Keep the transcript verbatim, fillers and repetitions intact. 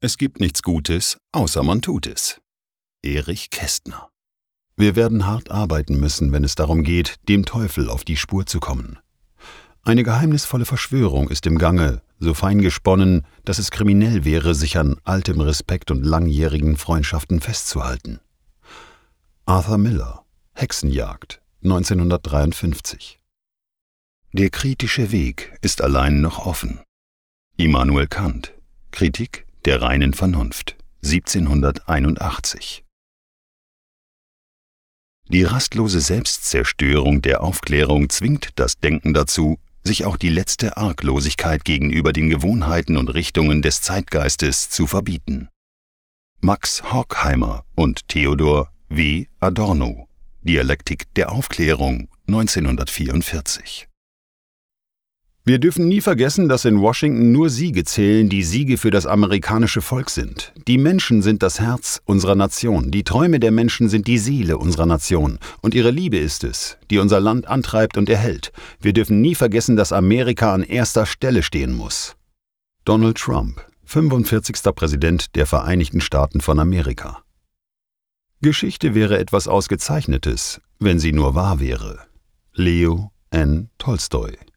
Es gibt nichts Gutes, außer man tut es. Erich Kästner. Wir werden hart arbeiten müssen, wenn es darum geht, dem Teufel auf die Spur zu kommen. Eine geheimnisvolle Verschwörung ist im Gange, so fein gesponnen, dass es kriminell wäre, sich an altem Respekt und langjährigen Freundschaften festzuhalten. Arthur Miller, Hexenjagd, neunzehnhundertdreiundfünfzig. Der kritische Weg ist allein noch offen. Immanuel Kant, Kritik der reinen Vernunft, siebzehnhunderteinundachtzig. Die rastlose Selbstzerstörung der Aufklärung zwingt das Denken dazu, sich auch die letzte Arglosigkeit gegenüber den Gewohnheiten und Richtungen des Zeitgeistes zu verbieten. Max Horkheimer und Theodor W. Adorno, Dialektik der Aufklärung, neunzehnhundertvierundvierzig. Wir dürfen nie vergessen, dass in Washington nur Siege zählen, die Siege für das amerikanische Volk sind. Die Menschen sind das Herz unserer Nation, die Träume der Menschen sind die Seele unserer Nation und ihre Liebe ist es, die unser Land antreibt und erhält. Wir dürfen nie vergessen, dass Amerika an erster Stelle stehen muss. Donald Trump, fünfundvierzigster Präsident der Vereinigten Staaten von Amerika. Geschichte wäre etwas Ausgezeichnetes, wenn sie nur wahr wäre. Leo N. Tolstoi.